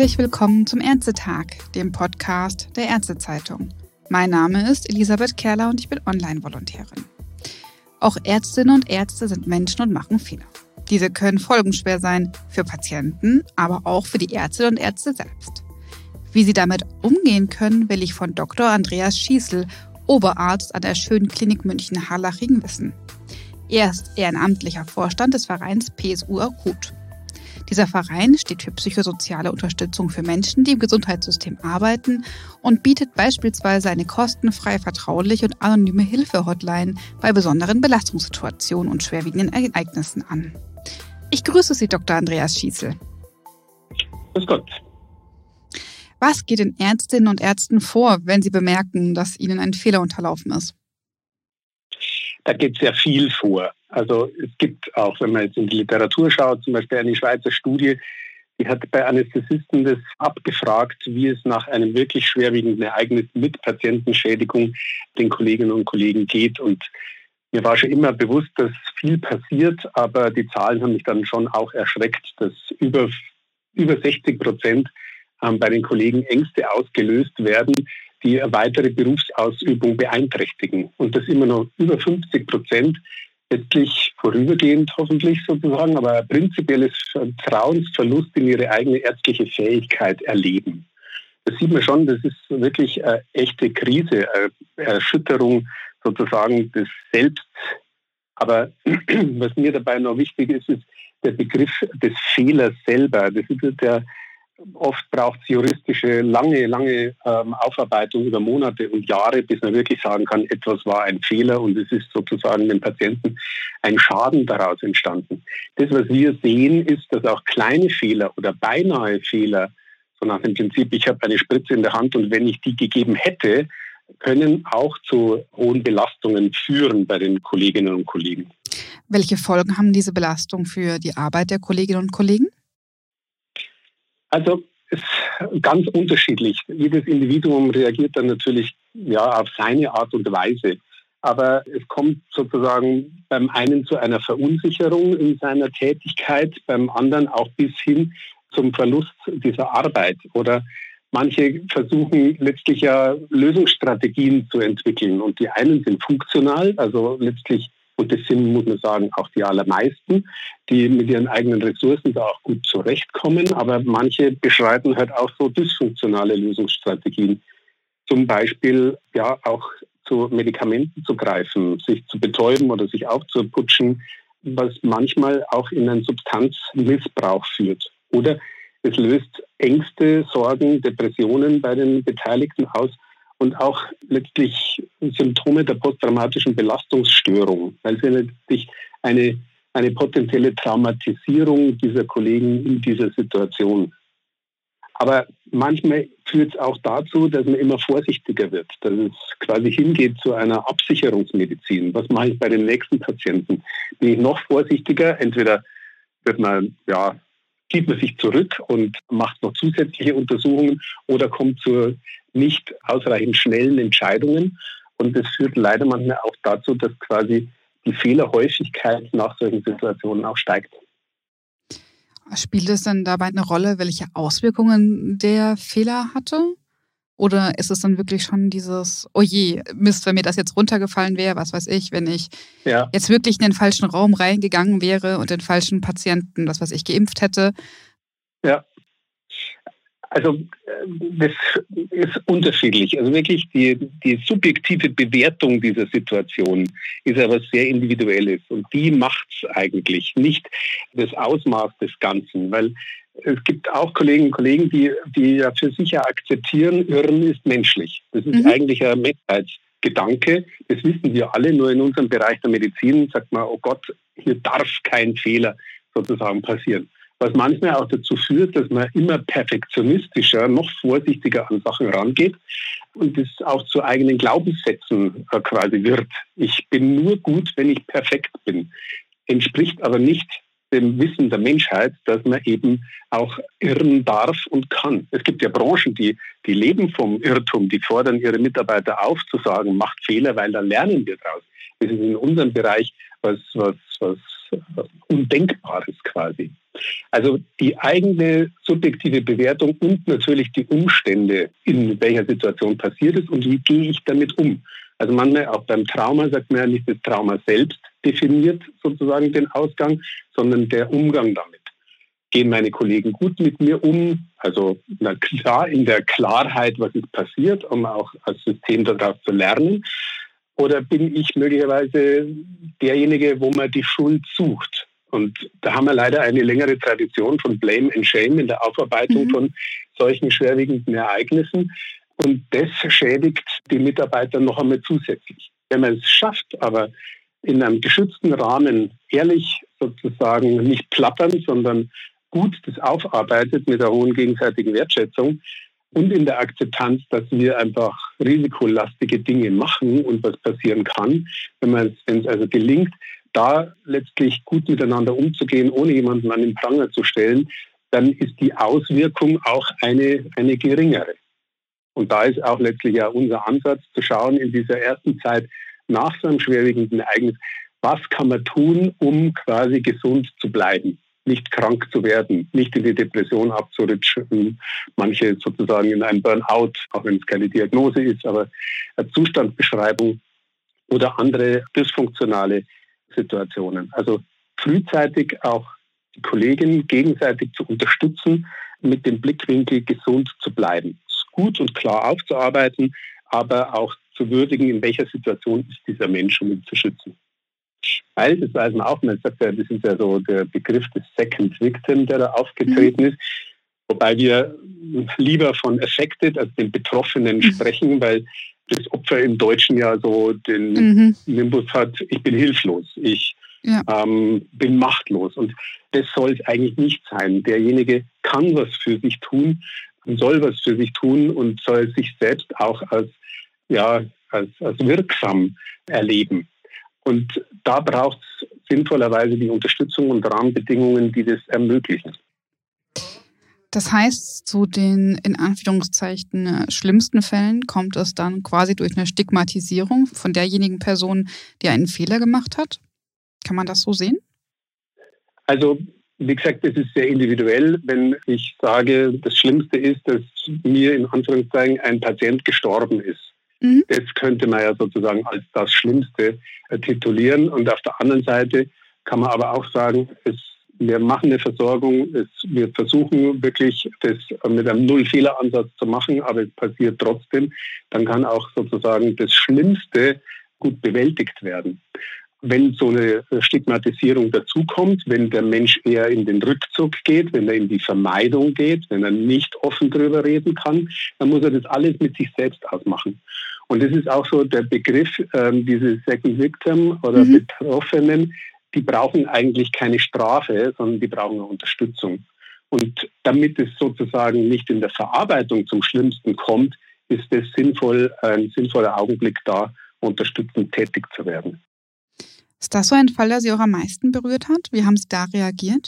Herzlich willkommen zum Ärztetag, dem Podcast der Ärztezeitung. Mein Name ist Elisabeth Kerler und ich bin Online-Volontärin. Auch Ärztinnen und Ärzte sind Menschen und machen Fehler. Diese können folgenschwer sein für Patienten, aber auch für die Ärztinnen und Ärzte selbst. Wie sie damit umgehen können, will ich von Dr. Andreas Schießl, Oberarzt an der Schönen Klinik München-Harlaching, wissen. Er ist ehrenamtlicher Vorstand des Vereins PSU Akut. Dieser Verein steht für psychosoziale Unterstützung für Menschen, die im Gesundheitssystem arbeiten und bietet beispielsweise eine kostenfreie, vertrauliche und anonyme Hilfe-Hotline bei besonderen Belastungssituationen und schwerwiegenden Ereignissen an. Ich grüße Sie, Dr. Andreas Schießl. Grüß Gott. Was geht den Ärztinnen und Ärzten vor, wenn sie bemerken, dass ihnen ein Fehler unterlaufen ist? Da geht sehr viel vor. Also es gibt auch, wenn man jetzt in die Literatur schaut, zum Beispiel eine Schweizer Studie, die hat bei Anästhesisten das abgefragt, wie es nach einem wirklich schwerwiegenden Ereignis mit Patientenschädigung den Kolleginnen und Kollegen geht. Und mir war schon immer bewusst, dass viel passiert, aber die Zahlen haben mich dann schon auch erschreckt, dass über 60% bei den Kollegen Ängste ausgelöst werden, die weitere Berufsausübung beeinträchtigen. Und das immer noch über 50%, letztlich vorübergehend hoffentlich sozusagen, aber prinzipielles Vertrauensverlust in ihre eigene ärztliche Fähigkeit erleben. Das sieht man schon, das ist wirklich eine echte Krise, eine Erschütterung sozusagen des Selbst. Aber was mir dabei noch wichtig ist, ist der Begriff des Fehlers selber. Das ist der oft braucht es juristische, lange Aufarbeitung über Monate und Jahre, bis man wirklich sagen kann, etwas war ein Fehler und es ist sozusagen dem Patienten ein Schaden daraus entstanden. Das, was wir sehen, ist, dass auch kleine Fehler oder beinahe Fehler, so nach dem Prinzip, ich habe eine Spritze in der Hand und wenn ich die gegeben hätte, können auch zu hohen Belastungen führen bei den Kolleginnen und Kollegen. Welche Folgen haben diese Belastungen für die Arbeit der Kolleginnen und Kollegen? Also es ist ganz unterschiedlich. Jedes Individuum reagiert dann natürlich auf seine Art und Weise. Aber es kommt sozusagen beim einen zu einer Verunsicherung in seiner Tätigkeit, beim anderen auch bis hin zum Verlust dieser Arbeit. Oder manche versuchen letztlich ja Lösungsstrategien zu entwickeln. Und die einen sind funktional, also letztlich, und das sind, muss man sagen, auch die allermeisten, die mit ihren eigenen Ressourcen da auch gut zurechtkommen. Aber manche beschreiten halt auch so dysfunktionale Lösungsstrategien. Zum Beispiel auch zu Medikamenten zu greifen, sich zu betäuben oder sich aufzuputschen, was manchmal auch in einen Substanzmissbrauch führt. Oder es löst Ängste, Sorgen, Depressionen bei den Beteiligten aus. Und auch letztlich Symptome der posttraumatischen Belastungsstörung, weil sie letztlich eine potenzielle Traumatisierung dieser Kollegen in dieser Situation. Aber manchmal führt es auch dazu, dass man immer vorsichtiger wird, dass es quasi hingeht zu einer Absicherungsmedizin. Was mache ich bei den nächsten Patienten? Bin ich noch vorsichtiger? Entweder zieht man sich zurück und macht noch zusätzliche Untersuchungen oder kommt zu nicht ausreichend schnellen Entscheidungen. Und das führt leider manchmal auch dazu, dass quasi die Fehlerhäufigkeit nach solchen Situationen auch steigt. Spielt es dann dabei eine Rolle, welche Auswirkungen der Fehler hatte? Oder ist es dann wirklich schon dieses, oh je, Mist, wenn mir das jetzt runtergefallen wäre, was weiß ich, wenn ich jetzt wirklich in den falschen Raum reingegangen wäre und den falschen Patienten, was weiß ich, geimpft hätte? Ja. Also das ist unterschiedlich. Also wirklich die subjektive Bewertung dieser Situation ist ja was sehr Individuelles. Und die macht es eigentlich, nicht das Ausmaß des Ganzen. Weil es gibt auch Kolleginnen und Kollegen, die ja für sich ja akzeptieren, Irren ist menschlich. Das ist eigentlich ein Menschheitsgedanke. Das wissen wir alle, nur in unserem Bereich der Medizin sagt man, oh Gott, hier darf kein Fehler sozusagen passieren. Was manchmal auch dazu führt, dass man immer perfektionistischer, noch vorsichtiger an Sachen rangeht und es auch zu eigenen Glaubenssätzen quasi wird. Ich bin nur gut, wenn ich perfekt bin. Entspricht aber nicht dem Wissen der Menschheit, dass man eben auch irren darf und kann. Es gibt ja Branchen, die leben vom Irrtum, die fordern ihre Mitarbeiter auf, zu sagen, macht Fehler, weil dann lernen wir draus. Das ist in unserem Bereich was Undenkbares quasi. Also die eigene subjektive Bewertung und natürlich die Umstände, in welcher Situation passiert ist und wie gehe ich damit um. Also manchmal auch beim Trauma sagt man ja nicht, das Trauma selbst definiert sozusagen den Ausgang, sondern der Umgang damit. Gehen meine Kollegen gut mit mir um? Also klar in der Klarheit, was ist passiert, um auch als System daraus zu lernen. Oder bin ich möglicherweise derjenige, wo man die Schuld sucht? Und da haben wir leider eine längere Tradition von Blame and Shame in der Aufarbeitung von solchen schwerwiegenden Ereignissen. Und das schädigt die Mitarbeiter noch einmal zusätzlich. Wenn man es schafft, aber in einem geschützten Rahmen ehrlich sozusagen nicht plappern, sondern gut das aufarbeitet mit einer hohen gegenseitigen Wertschätzung und in der Akzeptanz, dass wir einfach risikolastige Dinge machen und was passieren kann, wenn es also gelingt, da letztlich gut miteinander umzugehen, ohne jemanden an den Pranger zu stellen, dann ist die Auswirkung auch eine geringere. Und da ist auch letztlich ja unser Ansatz, zu schauen in dieser ersten Zeit nach so einem schwerwiegenden Ereignis, was kann man tun, um quasi gesund zu bleiben, nicht krank zu werden, nicht in die Depression abzurutschen, manche sozusagen in einen Burnout, auch wenn es keine Diagnose ist, aber eine Zustandsbeschreibung oder andere dysfunktionale Situationen. Also frühzeitig auch die Kollegen gegenseitig zu unterstützen, mit dem Blickwinkel gesund zu bleiben. Gut und klar aufzuarbeiten, aber auch zu würdigen, in welcher Situation ist dieser Mensch, um ihn zu schützen. Weil, das weiß man auch, man sagt ja, das ist ja so der Begriff des Second Victim, der da aufgetreten ist, wobei wir lieber von Affected als den Betroffenen sprechen, weil das Opfer im Deutschen ja so den Nimbus hat, ich bin hilflos, ich bin machtlos. Und das soll es eigentlich nicht sein. Derjenige kann was für sich tun, soll was für sich tun und soll sich selbst auch als wirksam erleben. Und da braucht es sinnvollerweise die Unterstützung und Rahmenbedingungen, die das ermöglichen. Das heißt, zu den in Anführungszeichen schlimmsten Fällen kommt es dann quasi durch eine Stigmatisierung von derjenigen Person, die einen Fehler gemacht hat? Kann man das so sehen? Also, wie gesagt, das ist sehr individuell. Wenn ich sage, das Schlimmste ist, dass mir in Anführungszeichen ein Patient gestorben ist. Das könnte man ja sozusagen als das Schlimmste titulieren. Und auf der anderen Seite kann man aber auch sagen, wir machen eine Versorgung, wir versuchen wirklich, das mit einem Null-Fehler-Ansatz zu machen, aber es passiert trotzdem. Dann kann auch sozusagen das Schlimmste gut bewältigt werden. Wenn so eine Stigmatisierung dazukommt, wenn der Mensch eher in den Rückzug geht, wenn er in die Vermeidung geht, wenn er nicht offen drüber reden kann, dann muss er das alles mit sich selbst ausmachen. Und das ist auch so der Begriff, diese Second Victim oder Betroffenen, die brauchen eigentlich keine Strafe, sondern die brauchen eine Unterstützung. Und damit es sozusagen nicht in der Verarbeitung zum Schlimmsten kommt, ist es sinnvoll, ein sinnvoller Augenblick da, unterstützend tätig zu werden. Ist das so ein Fall, der Sie auch am meisten berührt hat? Wie haben Sie da reagiert?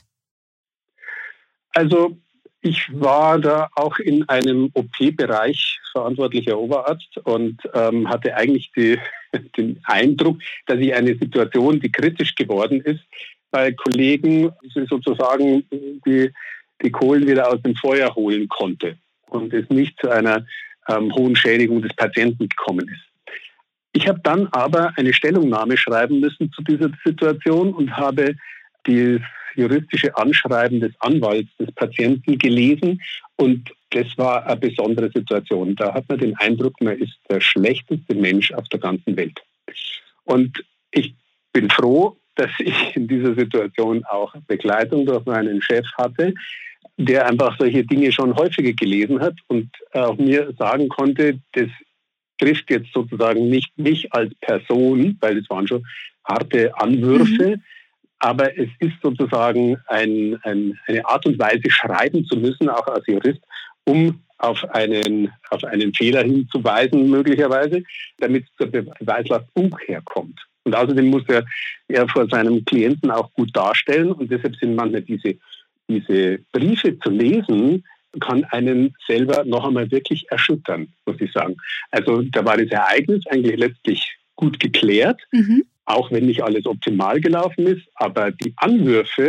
Also ich war da auch in einem OP-Bereich verantwortlicher Oberarzt und hatte eigentlich den Eindruck, dass ich eine Situation, die kritisch geworden ist, bei Kollegen sozusagen die Kohlen wieder aus dem Feuer holen konnte und es nicht zu einer hohen Schädigung des Patienten gekommen ist. Ich habe dann aber eine Stellungnahme schreiben müssen zu dieser Situation und habe das juristische Anschreiben des Anwalts des Patienten gelesen und das war eine besondere Situation. Da hat man den Eindruck, man ist der schlechteste Mensch auf der ganzen Welt. Und ich bin froh, dass ich in dieser Situation auch Begleitung durch meinen Chef hatte, der einfach solche Dinge schon häufiger gelesen hat und auch mir sagen konnte, das trifft jetzt sozusagen nicht mich als Person, weil es waren schon harte Anwürfe, aber es ist sozusagen eine Art und Weise, schreiben zu müssen, auch als Jurist, um auf einen Fehler hinzuweisen möglicherweise, damit zur Beweislastung herkommt. Und außerdem muss er vor seinem Klienten auch gut darstellen und deshalb sind manchmal diese Briefe zu lesen, kann einen selber noch einmal wirklich erschüttern, muss ich sagen. Also da war das Ereignis eigentlich letztlich gut geklärt, auch wenn nicht alles optimal gelaufen ist, aber die Anwürfe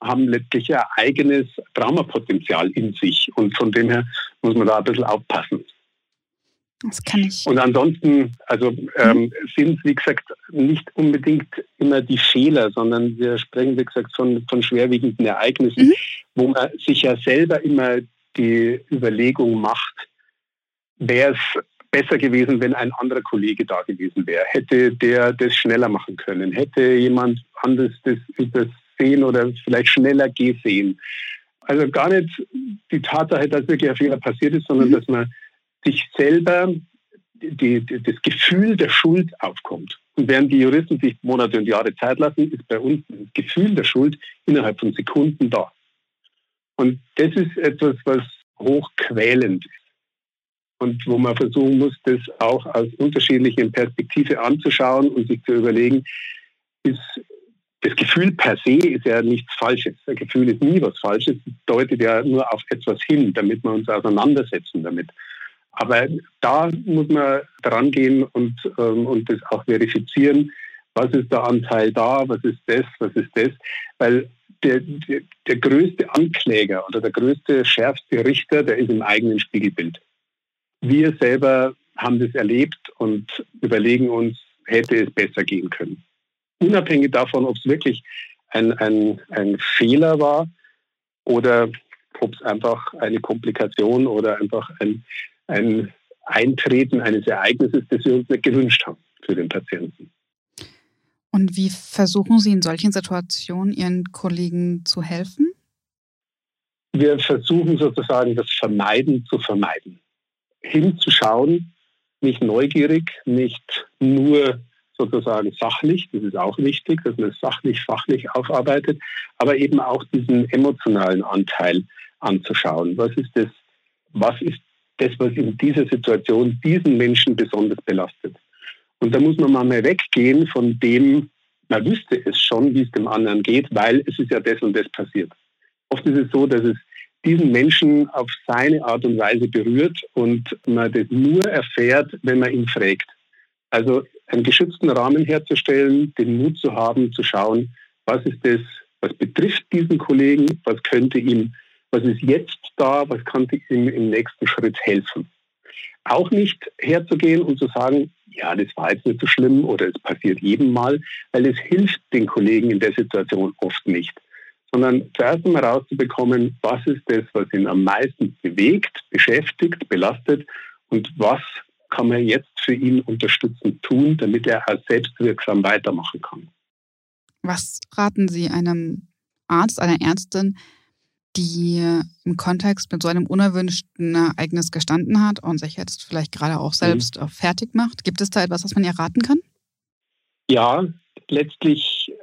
haben letztlich ein eigenes Traumapotenzial in sich. Und von dem her muss man da ein bisschen aufpassen. Das kann ich. Und ansonsten, sind es, wie gesagt, nicht unbedingt immer die Fehler, sondern wir sprechen, wie gesagt, von schwerwiegenden Ereignissen, wo man sich ja selber immer die Überlegung macht, wäre es besser gewesen, wenn ein anderer Kollege da gewesen wäre. Hätte der das schneller machen können? Hätte jemand anderes das übersehen oder vielleicht schneller gesehen? Also gar nicht die Tatsache, dass wirklich ein Fehler passiert ist, sondern dass man sich selber das Gefühl der Schuld aufkommt. Und während die Juristen sich Monate und Jahre Zeit lassen, ist bei uns das Gefühl der Schuld innerhalb von Sekunden da. Und das ist etwas, was hochquälend ist. Und wo man versuchen muss, das auch aus unterschiedlichen Perspektiven anzuschauen und sich zu überlegen, ist das Gefühl per se ist ja nichts Falsches. Ein Gefühl ist nie was Falsches. Es deutet ja nur auf etwas hin, damit wir uns auseinandersetzen damit. Aber da muss man dran gehen und das auch verifizieren. Was ist der Anteil da? Was ist das? Weil der größte Ankläger oder der größte, schärfste Richter, der ist im eigenen Spiegelbild. Wir selber haben das erlebt und überlegen uns, hätte es besser gehen können. Unabhängig davon, ob es wirklich ein Fehler war oder ob es einfach eine Komplikation oder einfach ein Eintreten eines Ereignisses, das wir uns nicht gewünscht haben für den Patienten. Und wie versuchen Sie in solchen Situationen Ihren Kollegen zu helfen? Wir versuchen sozusagen das Vermeiden zu vermeiden. Hinzuschauen, nicht neugierig, nicht nur sozusagen sachlich, das ist auch wichtig, dass man es sachlich, fachlich aufarbeitet, aber eben auch diesen emotionalen Anteil anzuschauen. Was ist das, was in dieser Situation diesen Menschen besonders belastet? Und da muss man mal weggehen von dem, man wüsste es schon, wie es dem anderen geht, weil es ist ja das und das passiert. Oft ist es so, dass es diesen Menschen auf seine Art und Weise berührt und man das nur erfährt, wenn man ihn fragt. Also einen geschützten Rahmen herzustellen, den Mut zu haben, zu schauen, was ist das, was betrifft diesen Kollegen, was ist jetzt da, was kann ihm im nächsten Schritt helfen. Auch nicht herzugehen und zu sagen, ja, das war jetzt nicht so schlimm oder es passiert jedem Mal, weil es hilft den Kollegen in der Situation oft nicht. Sondern zuerst einmal rauszubekommen, was ist das, was ihn am meisten bewegt, beschäftigt, belastet und was kann man jetzt für ihn unterstützend tun, damit er auch selbstwirksam weitermachen kann. Was raten Sie einem Arzt, einer Ärztin, die im Kontext mit so einem unerwünschten Ereignis gestanden hat und sich jetzt vielleicht gerade auch selbst fertig macht? Gibt es da etwas, was man ihr raten kann? Ja, letztlich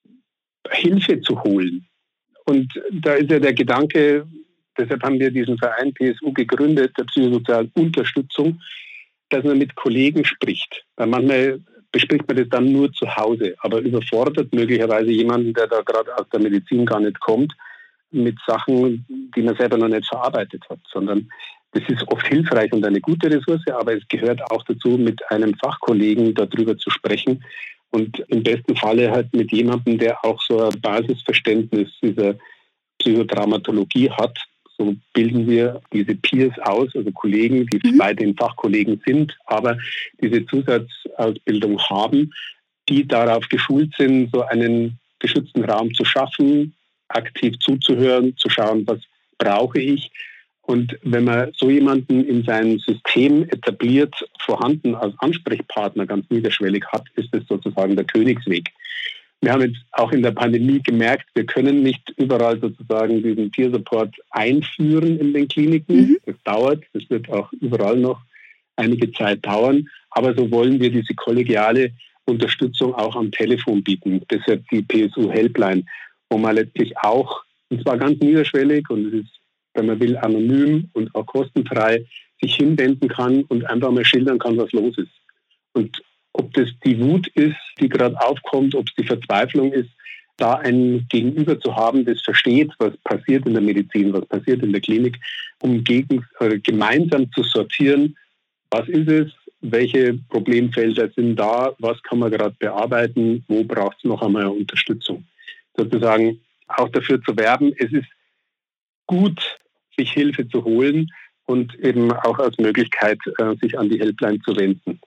Hilfe zu holen. Und da ist ja der Gedanke, deshalb haben wir diesen Verein PSU gegründet, der psychosozialen Unterstützung, dass man mit Kollegen spricht. Weil manchmal bespricht man das dann nur zu Hause, aber überfordert möglicherweise jemanden, der da gerade aus der Medizin gar nicht kommt, mit Sachen, die man selber noch nicht verarbeitet hat, sondern das ist oft hilfreich und eine gute Ressource, aber es gehört auch dazu, mit einem Fachkollegen darüber zu sprechen und im besten Falle halt mit jemandem, der auch so ein Basisverständnis dieser Psychotraumatologie hat. So bilden wir diese Peers aus, also Kollegen, die weiterhin Fachkollegen sind, aber diese Zusatzausbildung haben, die darauf geschult sind, so einen geschützten Raum zu schaffen, aktiv zuzuhören, zu schauen, was brauche ich. Und wenn man so jemanden in seinem System etabliert, vorhanden als Ansprechpartner ganz niederschwellig hat, ist das sozusagen der Königsweg. Wir haben jetzt auch in der Pandemie gemerkt, wir können nicht überall sozusagen diesen Peer Support einführen in den Kliniken. Das dauert, das wird auch überall noch einige Zeit dauern. Aber so wollen wir diese kollegiale Unterstützung auch am Telefon bieten. Deshalb die PSU Helpline, wo man letztlich auch, und zwar ganz niederschwellig und es ist, wenn man will, anonym und auch kostenfrei, sich hinwenden kann und einfach mal schildern kann, was los ist. Und ob das die Wut ist, die gerade aufkommt, ob es die Verzweiflung ist, da ein Gegenüber zu haben, das versteht, was passiert in der Medizin, was passiert in der Klinik, um gemeinsam zu sortieren, was ist es, welche Problemfelder sind da, was kann man gerade bearbeiten, wo braucht es noch einmal Unterstützung. Sozusagen auch dafür zu werben, es ist gut, sich Hilfe zu holen und eben auch als Möglichkeit, sich an die Helpline zu wenden.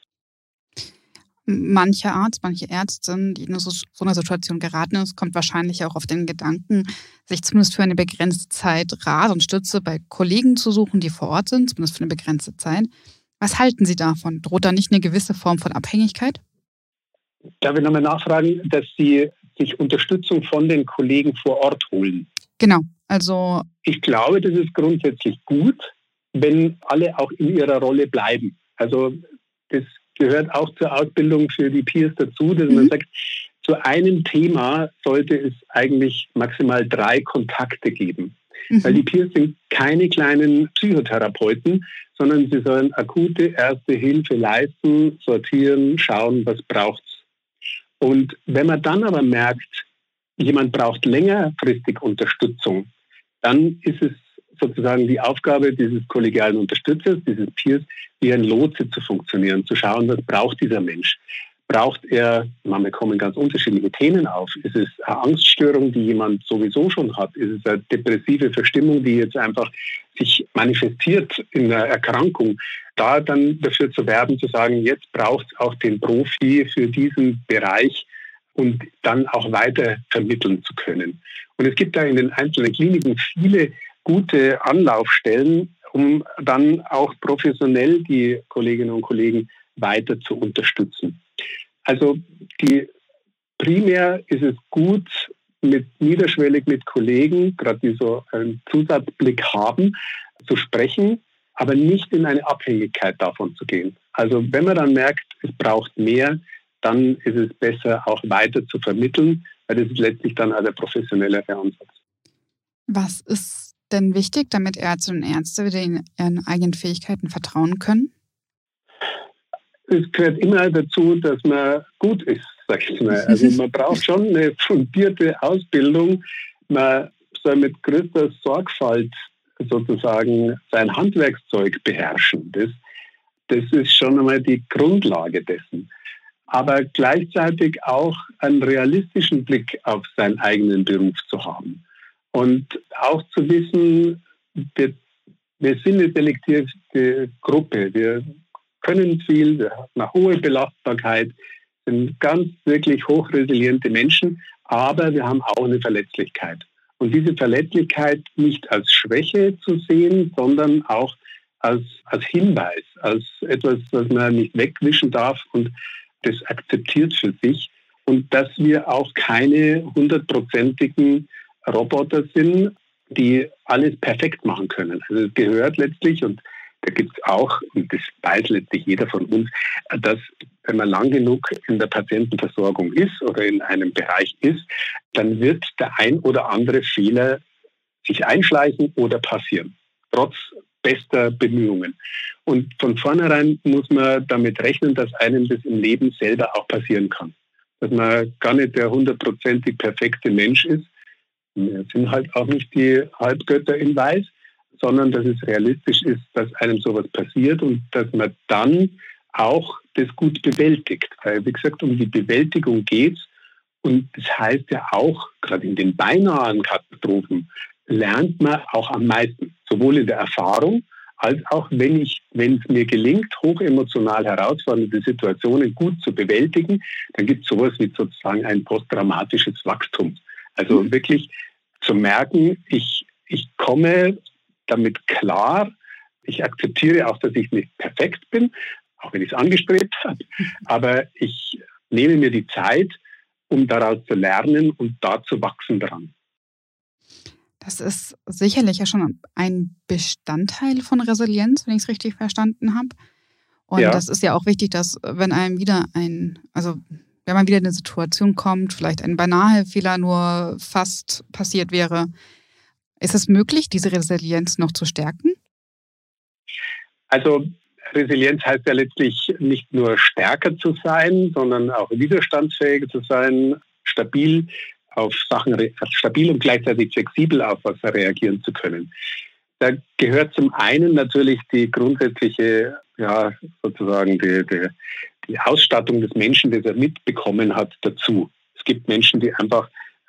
Mancher Arzt, manche Ärztin, die in so einer Situation geraten ist, kommt wahrscheinlich auch auf den Gedanken, sich zumindest für eine begrenzte Zeit Rat und Stütze bei Kollegen zu suchen, die vor Ort sind, zumindest für eine begrenzte Zeit. Was halten Sie davon? Droht da nicht eine gewisse Form von Abhängigkeit? Darf ich nochmal nachfragen, dass Sie sich Unterstützung von den Kollegen vor Ort holen? Genau, also ich glaube, das ist grundsätzlich gut, wenn alle auch in ihrer Rolle bleiben. Also das gehört auch zur Ausbildung für die Peers dazu, dass man sagt, zu einem Thema sollte es eigentlich maximal 3 Kontakte geben. Weil die Peers sind keine kleinen Psychotherapeuten, sondern sie sollen akute erste Hilfe leisten, sortieren, schauen, was braucht es. Und wenn man dann aber merkt, jemand braucht längerfristig Unterstützung, dann ist es sozusagen die Aufgabe dieses kollegialen Unterstützers, dieses Peers, wie ein Lotse zu funktionieren, zu schauen, was braucht dieser Mensch. Braucht er, manchmal kommen ganz unterschiedliche Themen auf. Ist es eine Angststörung, die jemand sowieso schon hat? Ist es eine depressive Verstimmung, die jetzt einfach sich manifestiert in einer Erkrankung? Da dann dafür zu werben, zu sagen, jetzt braucht es auch den Profi für diesen Bereich und dann auch weiter vermitteln zu können. Und es gibt da in den einzelnen Kliniken viele gute Anlaufstellen, um dann auch professionell die Kolleginnen und Kollegen weiter zu unterstützen. Also primär ist es gut, niederschwellig mit Kollegen, gerade die so einen Zusatzblick haben, zu sprechen, aber nicht in eine Abhängigkeit davon zu gehen. Also wenn man dann merkt, es braucht mehr, dann ist es besser, auch weiter zu vermitteln, weil das ist letztlich dann auch der professionellere Ansatz. Was ist denn wichtig, damit Ärztinnen und Ärzte wieder in ihren eigenen Fähigkeiten vertrauen können? Es gehört immer dazu, dass man gut ist, sag ich mal. Also man braucht schon eine fundierte Ausbildung. Man soll mit größter Sorgfalt sozusagen sein Handwerkszeug beherrschen. Das ist schon einmal die Grundlage dessen. Aber gleichzeitig auch einen realistischen Blick auf seinen eigenen Beruf zu haben. Und auch zu wissen, wir sind eine selektierte Gruppe. Wir können viel, wir haben eine hohe Belastbarkeit, sind ganz wirklich hochresiliente Menschen, aber wir haben auch eine Verletzlichkeit. Und diese Verletzlichkeit nicht als Schwäche zu sehen, sondern auch als Hinweis, als etwas, was man nicht wegwischen darf und das akzeptiert für sich. Und dass wir auch keine 100%igen Roboter sind, die alles perfekt machen können. Also es gehört letztlich, und da gibt es auch, und das weiß letztlich jeder von uns, dass wenn man lang genug in der Patientenversorgung ist oder in einem Bereich ist, dann wird der ein oder andere Fehler sich einschleichen oder passieren, trotz bester Bemühungen. Und von vornherein muss man damit rechnen, dass einem das im Leben selber auch passieren kann. Dass man gar nicht der 100%ig perfekte Mensch ist. Wir sind halt auch nicht die Halbgötter in Weiß, sondern dass es realistisch ist, dass einem sowas passiert und dass man dann auch das gut bewältigt. Weil, wie gesagt, um die Bewältigung geht es. Und das heißt ja auch, gerade in den beinahen Katastrophen, lernt man auch am meisten. Sowohl in der Erfahrung, als auch wenn es mir gelingt, hochemotional herausfordernde Situationen gut zu bewältigen, dann gibt es sowas wie sozusagen ein posttraumatisches Wachstum. Also wirklich zu merken, ich komme damit klar, ich akzeptiere auch, dass ich nicht perfekt bin, auch wenn ich es angestrebt habe, aber ich nehme mir die Zeit, um daraus zu lernen und da zu wachsen dran. Das ist sicherlich ja schon ein Bestandteil von Resilienz, wenn ich es richtig verstanden habe. Und ja, das ist ja auch wichtig, dass wenn einem wenn man wieder in eine Situation kommt, vielleicht ein banaler Fehler nur fast passiert wäre, ist es möglich, diese Resilienz noch zu stärken? Also Resilienz heißt ja letztlich nicht nur stärker zu sein, sondern auch widerstandsfähiger zu sein, stabil und gleichzeitig flexibel auf was reagieren zu können. Da gehört zum einen natürlich die grundsätzliche, sozusagen die Ausstattung des Menschen, das er mitbekommen hat, dazu. Es gibt Menschen, die einfach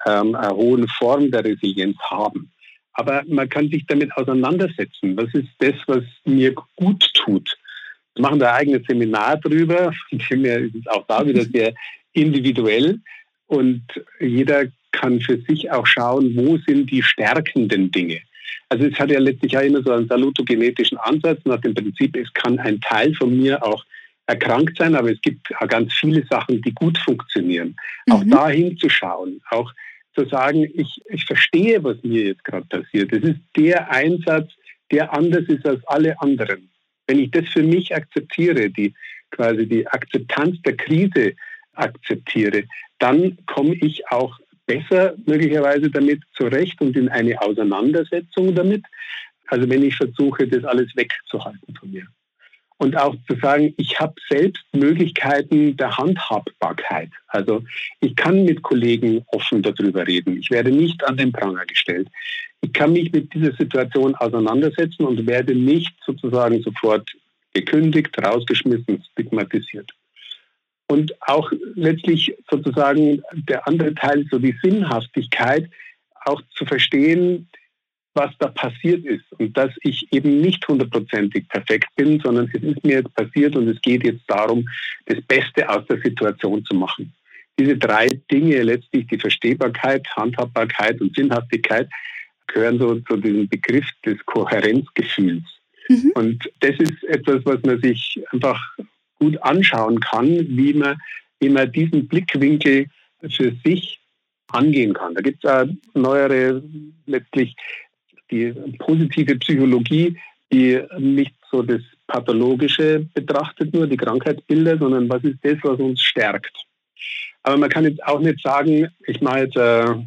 eine hohe Form der Resilienz haben. Aber man kann sich damit auseinandersetzen. Was ist das, was mir gut tut? Wir machen da ein eigenes Seminar drüber. Von dem her ist es auch da wieder sehr individuell. Und jeder kann für sich auch schauen, wo sind die stärkenden Dinge. Also es hat ja letztlich auch immer so einen salutogenetischen Ansatz. Nach dem Prinzip, es kann ein Teil von mir auch erkrankt sein, aber es gibt auch ganz viele Sachen, die gut funktionieren. Auch da hinzuschauen, auch zu sagen, ich verstehe, was mir jetzt gerade passiert. Das ist der Einsatz, der anders ist als alle anderen. Wenn ich das für mich akzeptiere, quasi die Akzeptanz der Krise akzeptiere, dann komme ich auch besser möglicherweise damit zurecht und in eine Auseinandersetzung damit, also wenn ich versuche, das alles wegzuhalten von mir. Und auch zu sagen, ich habe selbst Möglichkeiten der Handhabbarkeit. Also ich kann mit Kollegen offen darüber reden. Ich werde nicht an den Pranger gestellt. Ich kann mich mit dieser Situation auseinandersetzen und werde nicht sozusagen sofort gekündigt, rausgeschmissen, stigmatisiert. Und auch letztlich sozusagen der andere Teil, so die Sinnhaftigkeit, auch zu verstehen, was da passiert ist und dass ich eben nicht 100%ig perfekt bin, sondern es ist mir jetzt passiert und es geht jetzt darum, das Beste aus der Situation zu machen. Diese 3 Dinge, letztlich die Verstehbarkeit, Handhabbarkeit und Sinnhaftigkeit, gehören so zu diesem Begriff des Kohärenzgefühls. Und das ist etwas, was man sich einfach gut anschauen kann, wie man immer diesen Blickwinkel für sich angehen kann. Da gibt es neuere, letztlich die positive Psychologie, die nicht so das Pathologische betrachtet, nur die Krankheitsbilder, sondern was ist das, was uns stärkt. Aber man kann jetzt auch nicht sagen, ich mache jetzt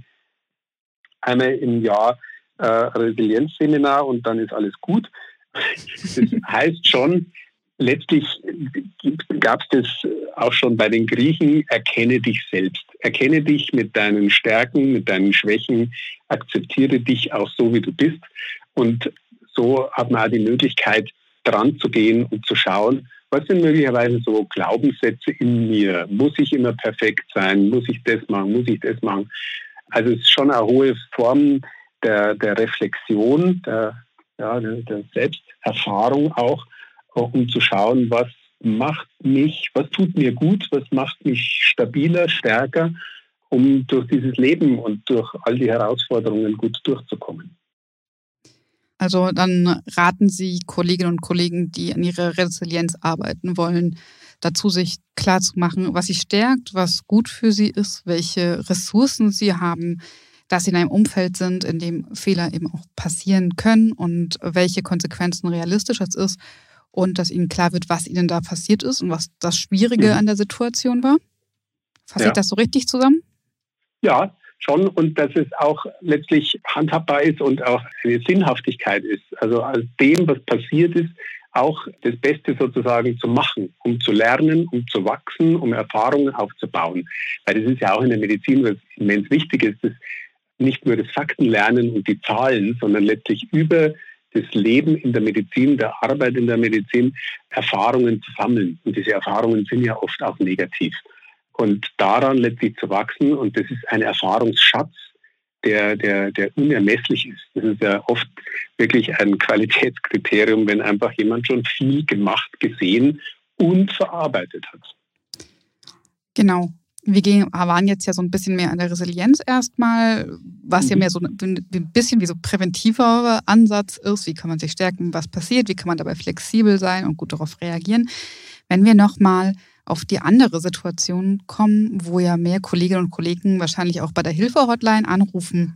einmal im Jahr Resilienzseminar und dann ist alles gut. Das heißt schon, letztlich gab es das auch schon bei den Griechen, erkenne dich selbst. Erkenne dich mit deinen Stärken, mit deinen Schwächen, akzeptiere dich auch so, wie du bist. Und so hat man auch die Möglichkeit, dran zu gehen und zu schauen, was sind möglicherweise so Glaubenssätze in mir? Muss ich immer perfekt sein? Muss ich das machen? Muss ich das machen? Also es ist schon eine hohe Form der Reflexion, der Selbsterfahrung auch, um zu schauen, was tut mir gut, was macht mich stabiler, stärker, um durch dieses Leben und durch all die Herausforderungen gut durchzukommen. Also dann raten Sie Kolleginnen und Kollegen, die an ihrer Resilienz arbeiten wollen, dazu, sich klarzumachen, was sie stärkt, was gut für sie ist, welche Ressourcen sie haben, dass sie in einem Umfeld sind, in dem Fehler eben auch passieren können und welche Konsequenzen realistisch es ist und dass ihnen klar wird, was ihnen da passiert ist und was das Schwierige an der Situation war. Fasse ich das so richtig zusammen? Ja, schon. Und dass es auch letztlich handhabbar ist und auch eine Sinnhaftigkeit ist. Also aus dem, was passiert ist, auch das Beste sozusagen zu machen, um zu lernen, um zu wachsen, um Erfahrungen aufzubauen. Weil das ist ja auch in der Medizin, was immens wichtig ist, dass nicht nur das Faktenlernen und die Zahlen, sondern letztlich über das Leben in der Medizin, der Arbeit in der Medizin, Erfahrungen zu sammeln. Und diese Erfahrungen sind ja oft auch negativ. Und daran letztlich zu wachsen, und das ist ein Erfahrungsschatz, der unermesslich ist. Das ist ja oft wirklich ein Qualitätskriterium, wenn einfach jemand schon viel gemacht, gesehen und verarbeitet hat. Genau. Wir waren jetzt ja so ein bisschen mehr an der Resilienz erstmal, was ja mehr so ein bisschen wie so präventiver Ansatz ist. Wie kann man sich stärken, was passiert, wie kann man dabei flexibel sein und gut darauf reagieren. Wenn wir nochmal auf die andere Situation kommen, wo ja mehr Kolleginnen und Kollegen wahrscheinlich auch bei der Hilfe-Hotline anrufen,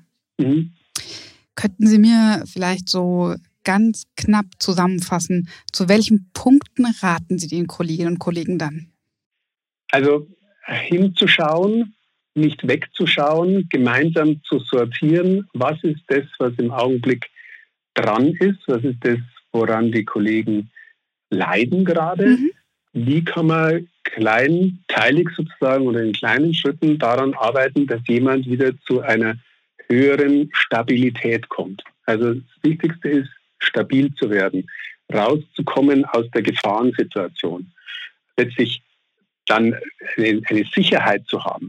könnten Sie mir vielleicht so ganz knapp zusammenfassen, zu welchen Punkten raten Sie den Kolleginnen und Kollegen dann? Also hinzuschauen, nicht wegzuschauen, gemeinsam zu sortieren, was ist das, was im Augenblick dran ist, was ist das, woran die Kollegen leiden gerade. Wie kann man kleinteilig sozusagen oder in kleinen Schritten daran arbeiten, dass jemand wieder zu einer höheren Stabilität kommt. Also das Wichtigste ist, stabil zu werden, rauszukommen aus der Gefahrensituation. Letztlich dann eine Sicherheit zu haben.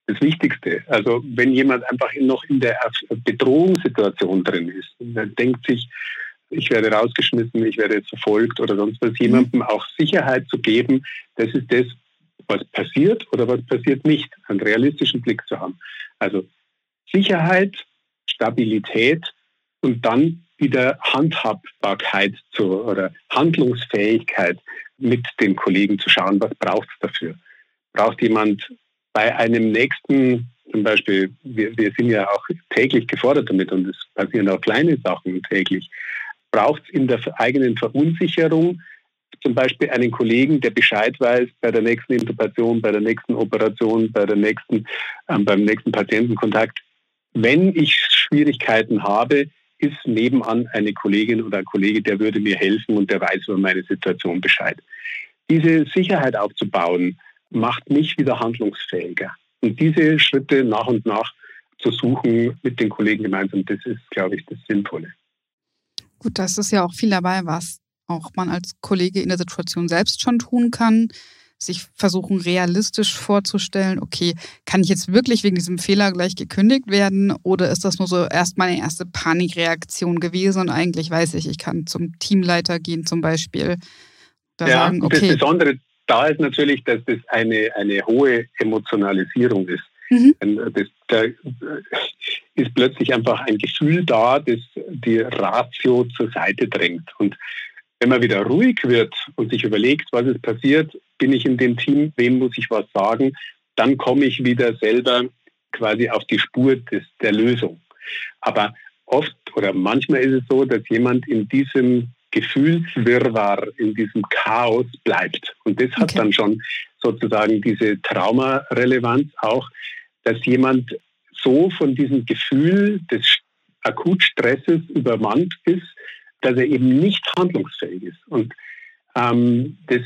das Wichtigste. Also wenn jemand einfach noch in der Bedrohungssituation drin ist, dann denkt sich, ich werde rausgeschmissen, ich werde jetzt verfolgt oder sonst was, jemandem auch Sicherheit zu geben, das ist das, was passiert oder was passiert nicht, einen realistischen Blick zu haben. Also Sicherheit, Stabilität und dann wieder Handhabbarkeit oder Handlungsfähigkeit mit den Kollegen zu schauen, was braucht es dafür. Braucht jemand bei einem nächsten, zum Beispiel, wir sind ja auch täglich gefordert damit und es passieren auch kleine Sachen täglich, braucht es in der eigenen Verunsicherung zum Beispiel einen Kollegen, der Bescheid weiß bei der nächsten Intubation, bei der nächsten Operation, beim nächsten Patientenkontakt. Wenn ich Schwierigkeiten habe, ist nebenan eine Kollegin oder ein Kollege, der würde mir helfen und der weiß über meine Situation Bescheid. Diese Sicherheit aufzubauen, macht mich wieder handlungsfähiger. Und diese Schritte nach und nach zu suchen mit den Kollegen gemeinsam, das ist, glaube ich, das Sinnvolle. Gut, das ist ja auch viel dabei, was auch man als Kollege in der Situation selbst schon tun kann. Sich versuchen, realistisch vorzustellen, okay, kann ich jetzt wirklich wegen diesem Fehler gleich gekündigt werden oder ist das nur so erst meine erste Panikreaktion gewesen und eigentlich weiß ich kann zum Teamleiter gehen zum Beispiel. Sagen, okay. Das Besondere da ist natürlich, dass das eine hohe Emotionalisierung ist. Da ist plötzlich einfach ein Gefühl da, das die Ratio zur Seite drängt. Und wenn man wieder ruhig wird und sich überlegt, was ist passiert, bin ich in dem Team, wem muss ich was sagen, dann komme ich wieder selber quasi auf die Spur der Lösung. Aber oft oder manchmal ist es so, dass jemand in diesem Gefühlswirrwarr, in diesem Chaos bleibt. Und das hat dann schon sozusagen diese Traumarelevanz auch, dass jemand so von diesem Gefühl des Akutstresses übermannt ist, dass er eben nicht handlungsfähig ist. Und das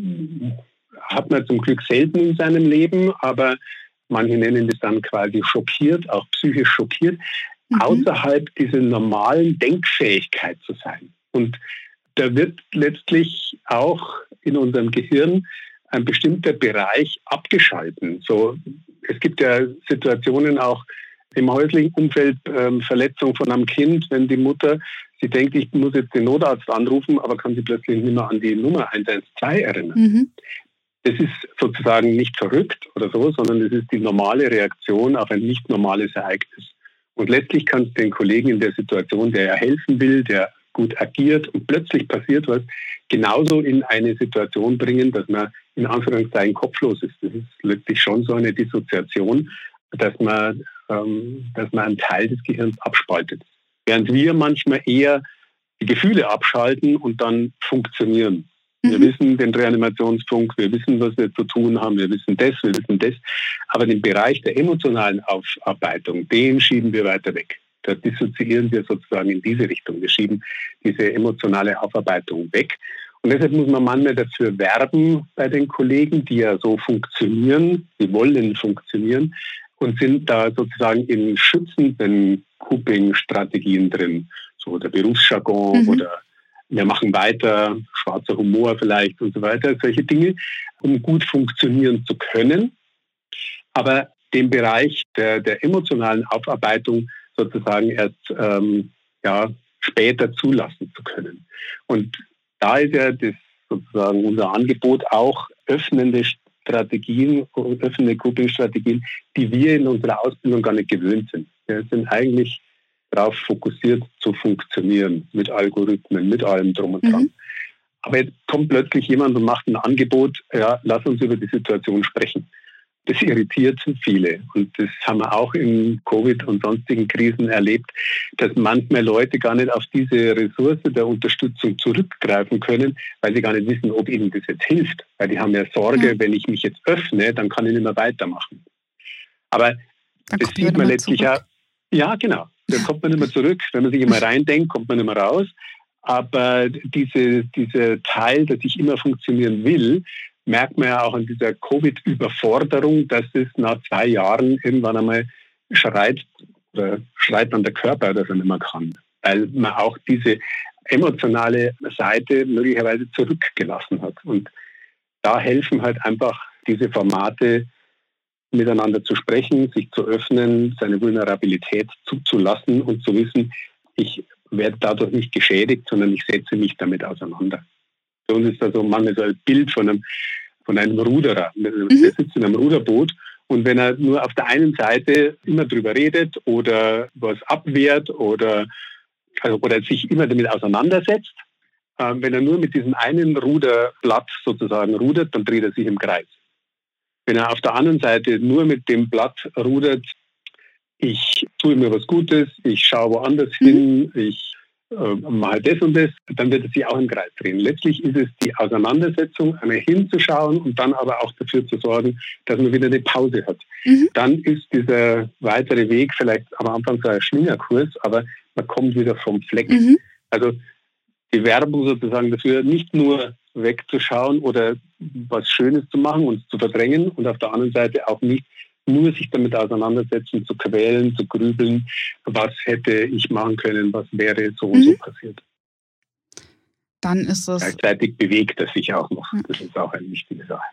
hat man zum Glück selten in seinem Leben, aber manche nennen das dann quasi schockiert, auch psychisch schockiert, außerhalb dieser normalen Denkfähigkeit zu sein. Und da wird letztlich auch in unserem Gehirn ein bestimmter Bereich abgeschalten. So, es gibt ja Situationen auch im häuslichen Umfeld, Verletzung von einem Kind, wenn die Mutter, sie denkt, ich muss jetzt den Notarzt anrufen, aber kann sie plötzlich nicht mehr an die Nummer 112 erinnern. Das ist sozusagen nicht verrückt oder so, sondern es ist die normale Reaktion auf ein nicht normales Ereignis. Und letztlich kann es den Kollegen in der Situation, der ja helfen will, der gut agiert und plötzlich passiert was, genauso in eine Situation bringen, dass man in Anführungszeichen kopflos ist. Das ist letztlich schon so eine Dissoziation, dass man einen Teil des Gehirns abspaltet. Während wir manchmal eher die Gefühle abschalten und dann funktionieren. Wir wissen den Reanimationsfunk, wir wissen, was wir zu tun haben, wir wissen das. Aber den Bereich der emotionalen Aufarbeitung, den schieben wir weiter weg. Da dissoziieren wir sozusagen in diese Richtung. Wir schieben diese emotionale Aufarbeitung weg. Und deshalb muss man manchmal dafür werben bei den Kollegen, die ja so funktionieren, die wollen funktionieren und sind da sozusagen in schützenden Coping-Strategien drin. So der Berufsjargon oder wir machen weiter, schwarzer Humor vielleicht und so weiter, solche Dinge, um gut funktionieren zu können. Aber den Bereich der emotionalen Aufarbeitung sozusagen erst später zulassen zu können. Und da ist ja das sozusagen unser Angebot auch öffnende Strategien, öffnende Coping-Strategien, die wir in unserer Ausbildung gar nicht gewöhnt sind. Wir sind eigentlich darauf fokussiert zu funktionieren, mit Algorithmen, mit allem drum und dran. Aber jetzt kommt plötzlich jemand und macht ein Angebot, ja, lass uns über die Situation sprechen. Das irritiert viele. Und das haben wir auch in Covid und sonstigen Krisen erlebt, dass manchmal Leute gar nicht auf diese Ressource der Unterstützung zurückgreifen können, weil sie gar nicht wissen, ob ihnen das jetzt hilft. Weil die haben ja Sorge, wenn ich mich jetzt öffne, dann kann ich nicht mehr weitermachen. Aber dann das sieht man letztlich ja, genau. Da kommt man nicht mehr zurück. Wenn man sich immer reindenkt, kommt man nicht mehr raus. Aber dieser Teil, dass ich immer funktionieren will, merkt man ja auch an dieser Covid-Überforderung, dass es nach 2 Jahren irgendwann einmal schreit dann der Körper, dass er nicht mehr kann. Weil man auch diese emotionale Seite möglicherweise zurückgelassen hat. Und da helfen halt einfach diese Formate miteinander zu sprechen, sich zu öffnen, seine Vulnerabilität zuzulassen und zu wissen, ich werde dadurch nicht geschädigt, sondern ich setze mich damit auseinander. Für uns ist das so manchmal so ein Bild von einem Ruderer. Der sitzt in einem Ruderboot und wenn er nur auf der einen Seite immer drüber redet oder was abwehrt oder sich immer damit auseinandersetzt, wenn er nur mit diesem einen Ruderblatt sozusagen rudert, dann dreht er sich im Kreis. Wenn er auf der anderen Seite nur mit dem Blatt rudert, ich tue mir was Gutes, ich schaue woanders hin, ich mache das und das, dann wird es sich auch im Kreis drehen. Letztlich ist es die Auseinandersetzung, einmal hinzuschauen und dann aber auch dafür zu sorgen, dass man wieder eine Pause hat. Dann ist dieser weitere Weg vielleicht am Anfang so ein Schlingerkurs, aber man kommt wieder vom Fleck. Also die Werbung sozusagen dafür, nicht nur wegzuschauen oder was Schönes zu machen und zu verdrängen und auf der anderen Seite auch nicht nur sich damit auseinandersetzen, zu quälen, zu grübeln, was hätte ich machen können, was wäre so und so passiert. Dann ist es... Gleichzeitig bewegt er sich auch noch. Das ist auch eine wichtige Sache.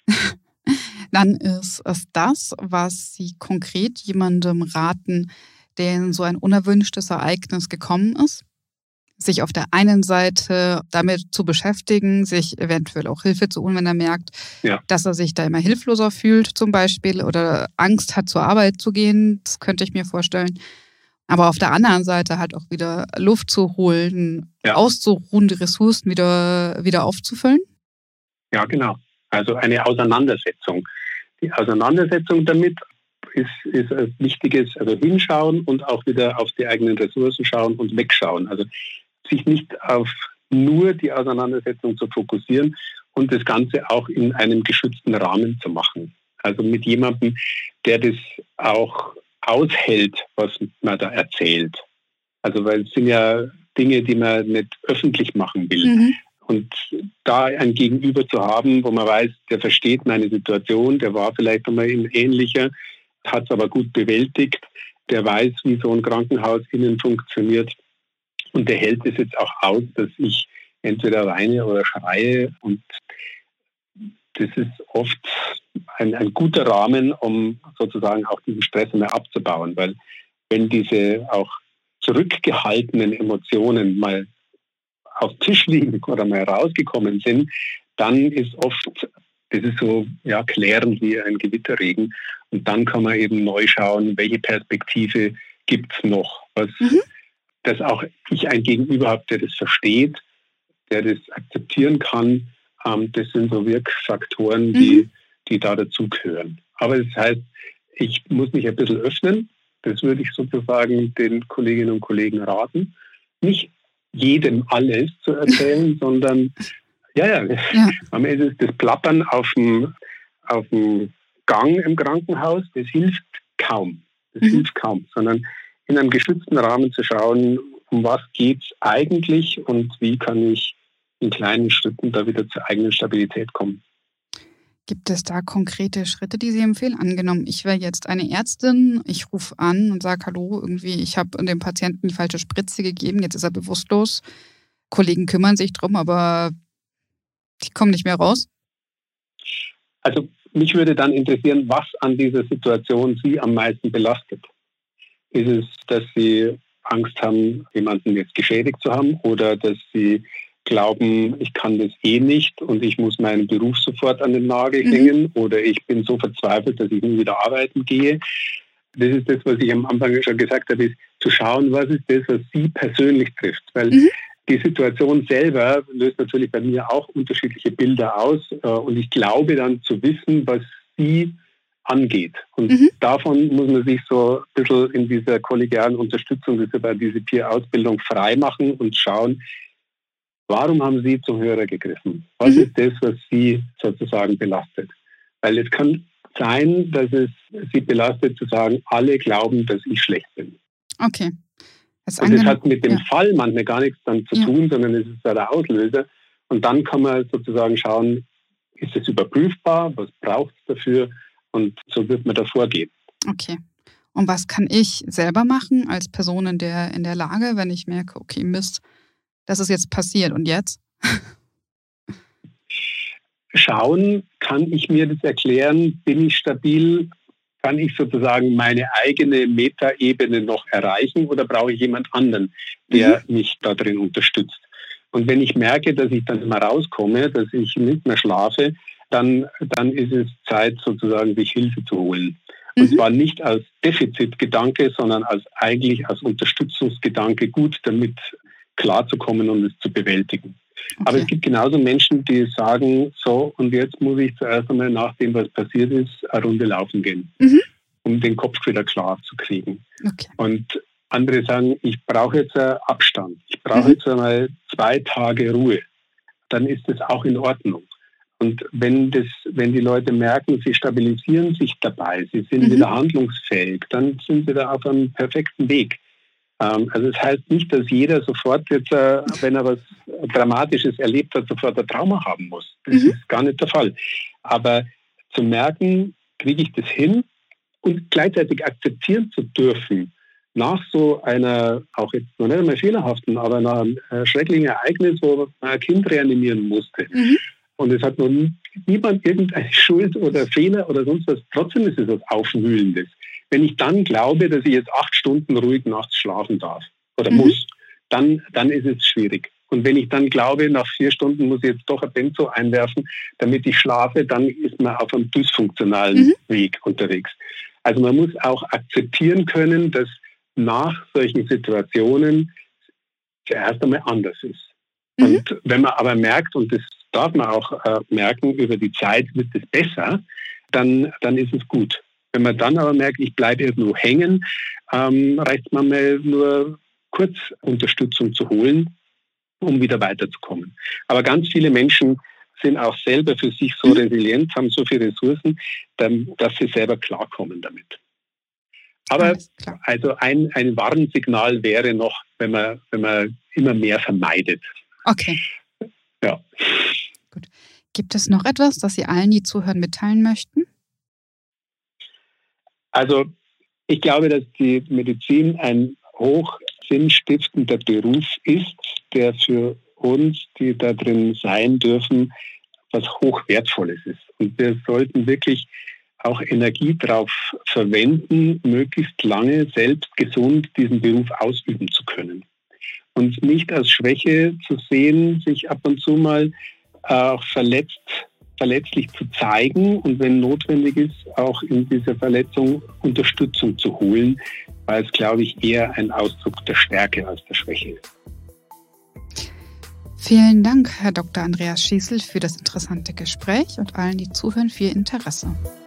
Dann ist es das, was Sie konkret jemandem raten, der in so ein unerwünschtes Ereignis gekommen ist, sich auf der einen Seite damit zu beschäftigen, sich eventuell auch Hilfe zu holen, wenn er merkt, dass er sich da immer hilfloser fühlt zum Beispiel oder Angst hat, zur Arbeit zu gehen. Das könnte ich mir vorstellen. Aber auf der anderen Seite halt auch wieder Luft zu holen, auszuruhen, die Ressourcen wieder aufzufüllen. Ja, genau. Also eine Auseinandersetzung. Die Auseinandersetzung damit ist ein wichtiges, also hinschauen und auch wieder auf die eigenen Ressourcen schauen und wegschauen. Also sich nicht auf nur die Auseinandersetzung zu fokussieren und das Ganze auch in einem geschützten Rahmen zu machen. Also mit jemandem, der das auch aushält, was man da erzählt. Also weil es sind ja Dinge, die man nicht öffentlich machen will. Und da ein Gegenüber zu haben, wo man weiß, der versteht meine Situation, der war vielleicht einmal in ähnlicher, hat es aber gut bewältigt, der weiß, wie so ein Krankenhaus innen funktioniert und der hält es jetzt auch aus, dass ich entweder weine oder schreie und das ist oft ein guter Rahmen, um sozusagen auch diesen Stress mehr abzubauen, weil wenn diese auch zurückgehaltenen Emotionen mal auf dem Tisch liegen oder mal rausgekommen sind, dann ist oft, das ist so klärend wie ein Gewitterregen. Und dann kann man eben neu schauen, welche Perspektive gibt es noch. Dass auch ich ein Gegenüber habe, der das versteht, der das akzeptieren kann. Das sind so Wirkfaktoren, die da dazugehören. Aber das heißt, ich muss mich ein bisschen öffnen. Das würde ich sozusagen den Kolleginnen und Kollegen raten. Nicht jedem alles zu erzählen, sondern am Ende ist das Plappern auf dem Gang im Krankenhaus, das hilft kaum. Sondern in einem geschützten Rahmen zu schauen, um was geht es eigentlich und wie kann ich in kleinen Schritten da wieder zur eigenen Stabilität kommen. Gibt es da konkrete Schritte, die Sie empfehlen? Angenommen, ich wäre jetzt eine Ärztin, ich rufe an und sage, hallo, irgendwie, ich habe dem Patienten die falsche Spritze gegeben, jetzt ist er bewusstlos. Kollegen kümmern sich drum, aber die kommen nicht mehr raus. Also mich würde dann interessieren, was an dieser Situation Sie am meisten belastet. Ist es, dass Sie Angst haben, jemanden jetzt geschädigt zu haben oder dass Sie glauben, ich kann das eh nicht und ich muss meinen Beruf sofort an den Nagel hängen oder ich bin so verzweifelt, dass ich nie wieder arbeiten gehe. Das ist das, was ich am Anfang schon gesagt habe, ist zu schauen, was ist das, was Sie persönlich trifft. Weil die Situation selber löst natürlich bei mir auch unterschiedliche Bilder aus und ich glaube dann zu wissen, was Sie angeht. Und davon muss man sich so ein bisschen in dieser kollegialen Unterstützung, das ist ja diese Peer-Ausbildung, frei machen und schauen, warum haben Sie zum Hörer gegriffen? Was ist das, was Sie sozusagen belastet? Weil es kann sein, dass es Sie belastet, zu sagen, alle glauben, dass ich schlecht bin. Okay. Und das hat mit dem Fall manchmal gar nichts dann zu tun, sondern es ist ja der Auslöser. Und dann kann man sozusagen schauen, ist es überprüfbar? Was braucht es dafür? Und so wird man da vorgehen. Okay. Und was kann ich selber machen als Person in der Lage, wenn ich merke, okay, Mist, das ist jetzt passiert und jetzt? Schauen, kann ich mir das erklären? Bin ich stabil? kann ich sozusagen meine eigene Metaebene noch erreichen oder brauche ich jemand anderen, der mich da drin unterstützt? Und wenn ich merke, dass ich dann immer rauskomme, dass ich nicht mehr schlafe, dann ist es Zeit, sozusagen sich Hilfe zu holen. Und zwar nicht als Defizitgedanke, sondern eigentlich als Unterstützungsgedanke, gut damit klarzukommen und es zu bewältigen. Okay. Aber es gibt genauso Menschen, die sagen, so, und jetzt muss ich zuerst einmal nach dem, was passiert ist, eine Runde laufen gehen, um den Kopf wieder klar zu kriegen. Okay. Und andere sagen, ich brauche jetzt einen Abstand. Ich brauche jetzt einmal 2 Tage Ruhe. Dann ist das auch in Ordnung. Und wenn die Leute merken, sie stabilisieren sich dabei, sie sind wieder handlungsfähig, dann sind sie da auf einem perfekten Weg. Also es heißt nicht, dass jeder sofort jetzt, wenn er was Dramatisches erlebt hat, sofort ein Trauma haben muss. Das ist gar nicht der Fall. Aber zu merken, kriege ich das hin und gleichzeitig akzeptieren zu dürfen, nach so einer, auch jetzt noch nicht einmal fehlerhaften, aber nach einem schrecklichen Ereignis, wo man ein Kind reanimieren musste. Und es hat noch niemand irgendeine Schuld oder Fehler oder sonst was. Trotzdem ist es was Aufwühlendes. Wenn ich dann glaube, dass ich jetzt 8 Stunden ruhig nachts schlafen darf oder muss, dann ist es schwierig. Und wenn ich dann glaube, nach 4 Stunden muss ich jetzt doch ein Benzo einwerfen, damit ich schlafe, dann ist man auf einem dysfunktionalen Weg unterwegs. Also man muss auch akzeptieren können, dass nach solchen Situationen zuerst einmal anders ist. Und wenn man aber merkt, und das darf man auch merken, über die Zeit wird es besser, dann ist es gut. Wenn man dann aber merkt, ich bleibe irgendwo hängen, reicht man mal nur kurz Unterstützung zu holen, um wieder weiterzukommen. Aber ganz viele Menschen sind auch selber für sich so resilient, haben so viele Ressourcen, dass sie selber klarkommen damit. Aber also ein Warnsignal wäre noch, wenn man immer mehr vermeidet. Okay. Ja. Gut. Gibt es noch etwas, das Sie allen, die zuhören, mitteilen möchten? Also ich glaube, dass die Medizin ein hoch sinnstiftender Beruf ist, der für uns, die da drin sein dürfen, was hochwertvolles ist. Und wir sollten wirklich auch Energie darauf verwenden, möglichst lange selbst gesund diesen Beruf ausüben zu können. Und nicht als Schwäche zu sehen, sich ab und zu mal auch verletzlich zu zeigen und wenn notwendig ist, auch in dieser Verletzung Unterstützung zu holen, weil es, glaube ich, eher ein Ausdruck der Stärke als der Schwäche ist. Vielen Dank, Herr Dr. Andreas Schießl, für das interessante Gespräch und allen, die zuhören, für Ihr Interesse.